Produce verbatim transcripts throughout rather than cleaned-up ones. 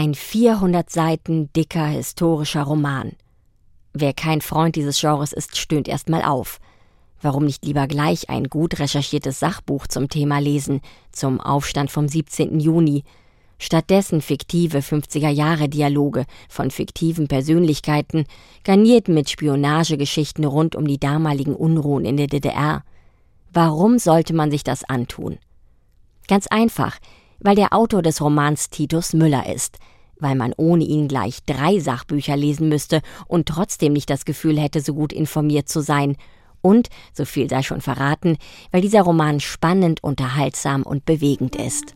Ein vierhundert Seiten dicker historischer Roman. Wer kein Freund dieses Genres ist, stöhnt erst mal auf. Warum nicht lieber gleich ein gut recherchiertes Sachbuch zum Thema lesen, zum Aufstand vom siebzehnten Juni? Stattdessen fiktive fünfziger-Jahre-Dialoge von fiktiven Persönlichkeiten, garniert mit Spionagegeschichten rund um die damaligen Unruhen in der D D R. Warum sollte man sich das antun? Ganz einfach, weil der Autor des Romans Titus Müller ist, weil man ohne ihn gleich drei Sachbücher lesen müsste und trotzdem nicht das Gefühl hätte, so gut informiert zu sein. Und, so viel sei schon verraten, weil dieser Roman spannend, unterhaltsam und bewegend ist.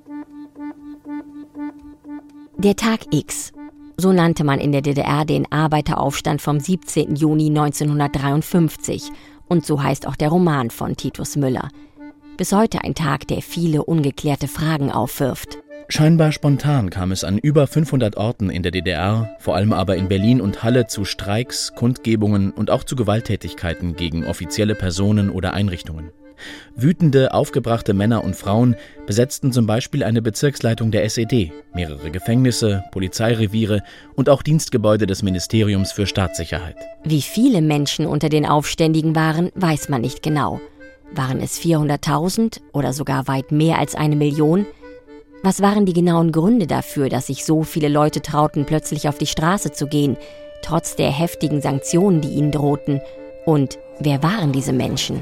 Der Tag X. So nannte man in der D D R den Arbeiteraufstand vom siebzehnten Juni neunzehnhundertdreiundfünfzig. Und so heißt auch der Roman von Titus Müller. Bis heute ein Tag, der viele ungeklärte Fragen aufwirft. Scheinbar spontan kam es an über fünfhundert Orten in der D D R, vor allem aber in Berlin und Halle, zu Streiks, Kundgebungen und auch zu Gewalttätigkeiten gegen offizielle Personen oder Einrichtungen. Wütende, aufgebrachte Männer und Frauen besetzten zum Beispiel eine Bezirksleitung der S E D, mehrere Gefängnisse, Polizeireviere und auch Dienstgebäude des Ministeriums für Staatssicherheit. Wie viele Menschen unter den Aufständigen waren, weiß man nicht genau. Waren es vierhunderttausend oder sogar weit mehr als eine Million? Was waren die genauen Gründe dafür, dass sich so viele Leute trauten, plötzlich auf die Straße zu gehen, trotz der heftigen Sanktionen, die ihnen drohten? Und wer waren diese Menschen?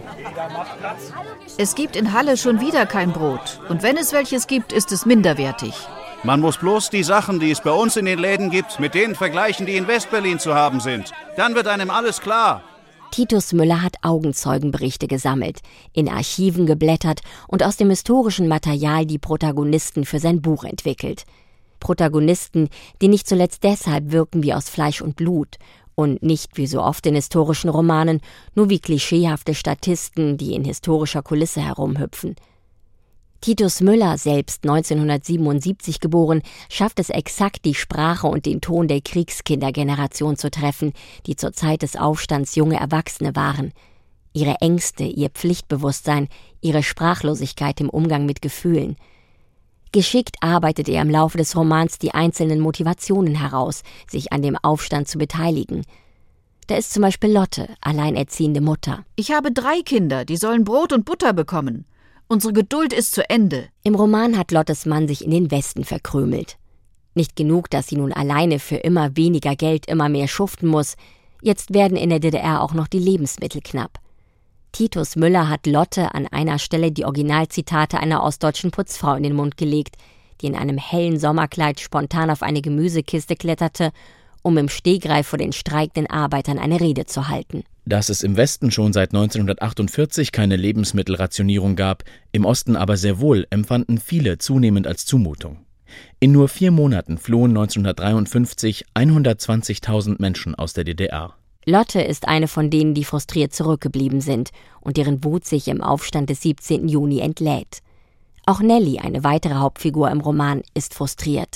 Es gibt in Halle schon wieder kein Brot. Und wenn es welches gibt, ist es minderwertig. Man muss bloß die Sachen, die es bei uns in den Läden gibt, mit denen vergleichen, die in Westberlin zu haben sind. Dann wird einem alles klar. Titus Müller hat Augenzeugenberichte gesammelt, in Archiven geblättert und aus dem historischen Material die Protagonisten für sein Buch entwickelt. Protagonisten, die nicht zuletzt deshalb wirken wie aus Fleisch und Blut und nicht wie so oft in historischen Romanen, nur wie klischeehafte Statisten, die in historischer Kulisse herumhüpfen. Titus Müller, selbst neunzehnhundertsiebenundsiebzig geboren, schafft es exakt, die Sprache und den Ton der Kriegskindergeneration zu treffen, die zur Zeit des Aufstands junge Erwachsene waren. Ihre Ängste, ihr Pflichtbewusstsein, ihre Sprachlosigkeit im Umgang mit Gefühlen. Geschickt arbeitet er im Laufe des Romans die einzelnen Motivationen heraus, sich an dem Aufstand zu beteiligen. Da ist zum Beispiel Lotte, alleinerziehende Mutter. Ich habe drei Kinder, die sollen Brot und Butter bekommen. Unsere Geduld ist zu Ende. Im Roman hat Lottes Mann sich in den Westen verkrümelt. Nicht genug, dass sie nun alleine für immer weniger Geld immer mehr schuften muss. Jetzt werden in der D D R auch noch die Lebensmittel knapp. Titus Müller hat Lotte an einer Stelle die Originalzitate einer ostdeutschen Putzfrau in den Mund gelegt, die in einem hellen Sommerkleid spontan auf eine Gemüsekiste kletterte, um im Stegreif vor den streikenden Arbeitern eine Rede zu halten. Dass es im Westen schon seit neunzehnhundertachtundvierzig keine Lebensmittelrationierung gab, im Osten aber sehr wohl, empfanden viele zunehmend als Zumutung. In nur vier Monaten flohen neunzehnhundertdreiundfünfzig hundertzwanzigtausend Menschen aus der D D R. Lotte ist eine von denen, die frustriert zurückgeblieben sind und deren Wut sich im Aufstand des siebzehnten Juni entlädt. Auch Nelly, eine weitere Hauptfigur im Roman, ist frustriert.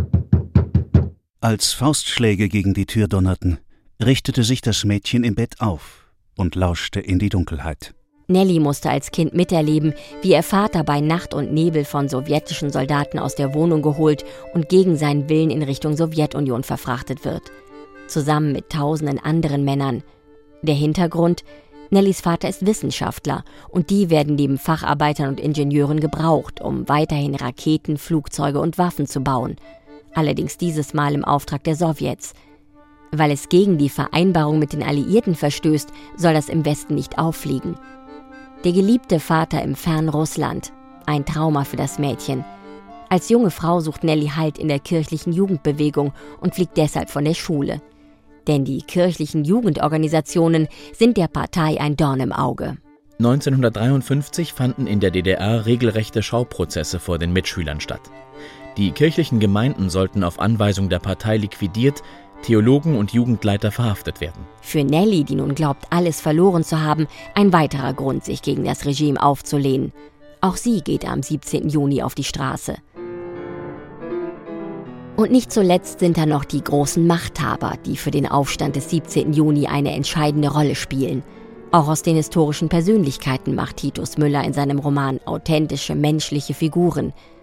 Als Faustschläge gegen die Tür donnerten, richtete sich das Mädchen im Bett auf und lauschte in die Dunkelheit. Nelly musste als Kind miterleben, wie ihr Vater bei Nacht und Nebel von sowjetischen Soldaten aus der Wohnung geholt und gegen seinen Willen in Richtung Sowjetunion verfrachtet wird. Zusammen mit tausenden anderen Männern. Der Hintergrund: Nellys Vater ist Wissenschaftler und die werden neben Facharbeitern und Ingenieuren gebraucht, um weiterhin Raketen, Flugzeuge und Waffen zu bauen. Allerdings dieses Mal im Auftrag der Sowjets. Weil es gegen die Vereinbarung mit den Alliierten verstößt, soll das im Westen nicht auffliegen. Der geliebte Vater im fernen Russland. Ein Trauma für das Mädchen. Als junge Frau sucht Nelly Halt in der kirchlichen Jugendbewegung und fliegt deshalb von der Schule. Denn die kirchlichen Jugendorganisationen sind der Partei ein Dorn im Auge. neunzehnhundertdreiundfünfzig fanden in der D D R regelrechte Schauprozesse vor den Mitschülern statt. Die kirchlichen Gemeinden sollten auf Anweisung der Partei liquidiert, Theologen und Jugendleiter verhaftet werden. Für Nelly, die nun glaubt, alles verloren zu haben, ein weiterer Grund, sich gegen das Regime aufzulehnen. Auch sie geht am siebzehnten Juni auf die Straße. Und nicht zuletzt sind da noch die großen Machthaber, die für den Aufstand des siebzehnten Juni eine entscheidende Rolle spielen. Auch aus den historischen Persönlichkeiten macht Titus Müller in seinem Roman authentische menschliche Figuren.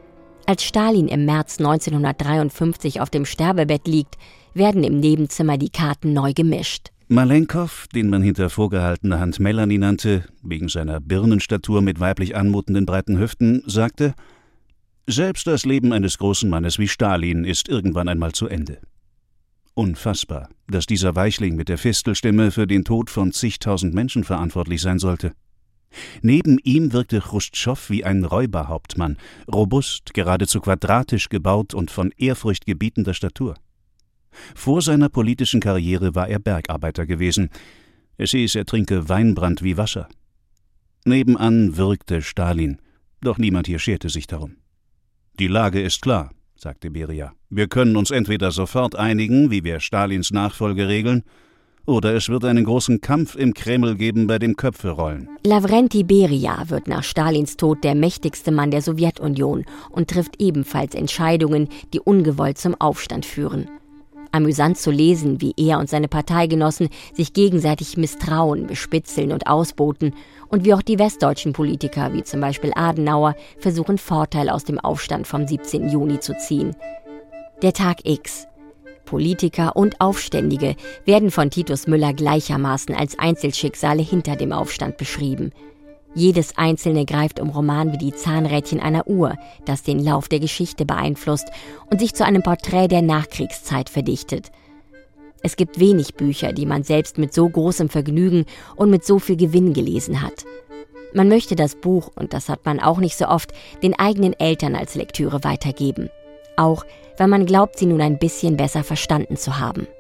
Als Stalin im März neunzehnhundertdreiundfünfzig auf dem Sterbebett liegt, werden im Nebenzimmer die Karten neu gemischt. Malenkow, den man hinter vorgehaltener Hand Melanie nannte, wegen seiner Birnenstatur mit weiblich anmutenden breiten Hüften, sagte: »Selbst das Leben eines großen Mannes wie Stalin ist irgendwann einmal zu Ende.« Unfassbar, dass dieser Weichling mit der Fistelstimme für den Tod von zigtausend Menschen verantwortlich sein sollte. Neben ihm wirkte Chruschtschow wie ein Räuberhauptmann, robust, geradezu quadratisch gebaut und von ehrfurchtgebietender Statur. Vor seiner politischen Karriere war er Bergarbeiter gewesen. Es hieß, er trinke Weinbrand wie Wasser. Nebenan würgte Stalin, doch niemand hier scherte sich darum. »Die Lage ist klar«, sagte Beria. »Wir können uns entweder sofort einigen, wie wir Stalins Nachfolge regeln, oder es wird einen großen Kampf im Kreml geben, bei dem Köpfe rollen.« Lavrenti Beria wird nach Stalins Tod der mächtigste Mann der Sowjetunion und trifft ebenfalls Entscheidungen, die ungewollt zum Aufstand führen. Amüsant zu lesen, wie er und seine Parteigenossen sich gegenseitig misstrauen, bespitzeln und ausboten und wie auch die westdeutschen Politiker, wie zum Beispiel Adenauer, versuchen, Vorteil aus dem Aufstand vom siebzehnten Juni zu ziehen. Der Tag X. Politiker und Aufständige werden von Titus Müller gleichermaßen als Einzelschicksale hinter dem Aufstand beschrieben. Jedes Einzelne greift im Roman wie die Zahnrädchen einer Uhr, das den Lauf der Geschichte beeinflusst und sich zu einem Porträt der Nachkriegszeit verdichtet. Es gibt wenig Bücher, die man selbst mit so großem Vergnügen und mit so viel Gewinn gelesen hat. Man möchte das Buch, und das hat man auch nicht so oft, den eigenen Eltern als Lektüre weitergeben. Auch wenn man glaubt, sie nun ein bisschen besser verstanden zu haben.